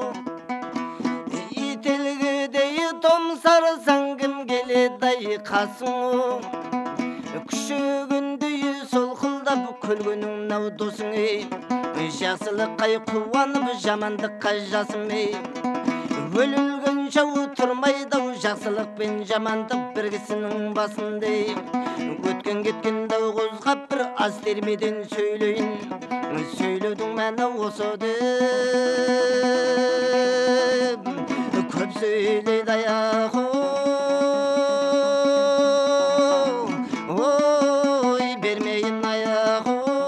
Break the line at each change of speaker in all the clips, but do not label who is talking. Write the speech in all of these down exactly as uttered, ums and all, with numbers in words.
ителгідей томсарсаң кім келеді ай қасың күшігіндей солқылдап күлгенің нау досың ей жақсылыққа қуанып жамандыққа жасым ей өлілгенше тұрмайды ау жақсылық пен жамандық бір кісінің басында өткен кеткен дау қозғап бір аз термеден сөйлейін сөйлеудің мәні осы деп көп сөйлейді аяқ ой бермейін аяқ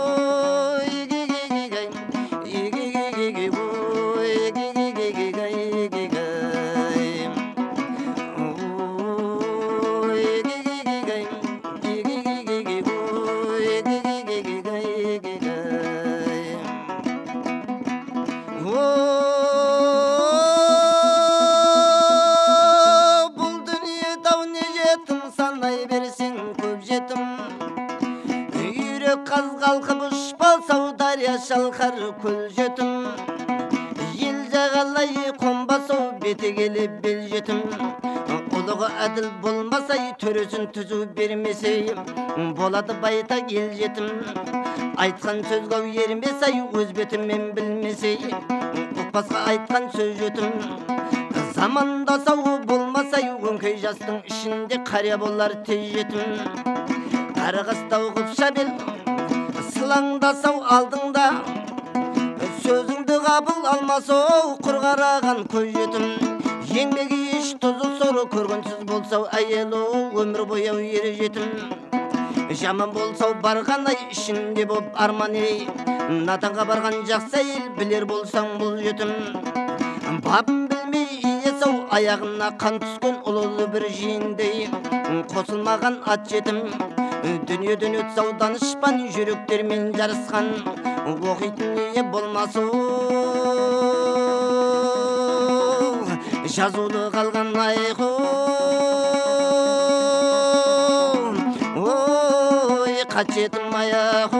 қалқып ұшпалсау дария шалқар көл жетім ел жағалай қонбасау беті келіп бел жетім ұлығы әділ болмасай төресін түзу бермесей болады байта ел жетім айтқан сөзге ермесай өз бетімен білмесей ұқпасқа айтқан сөз жетім замандасау болмасай өңкей жастың ішінде қария болар тез жетім қарғастау құпша бел сылаңдасау алдыңда сөзіңді қабыл алмасау құр қараған көз жетім еңбегі еш тұзы соры көргенсіз болсау әйелі өмір бойы ер жетім жаман болсау барған ай ішінде боп арман ей наданға барған жақсы әйел білер болсаң бұл жетім бабын білмей иесау аяғына қан түскен ұлылы бір жиындей қосылмаған ат жетім дүниеден өтсау данышпан жүректермен жарысқан оқитын не болмасу жазулы қалған айқу ой қат жетім аяқу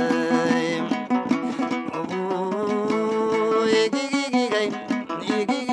Oi,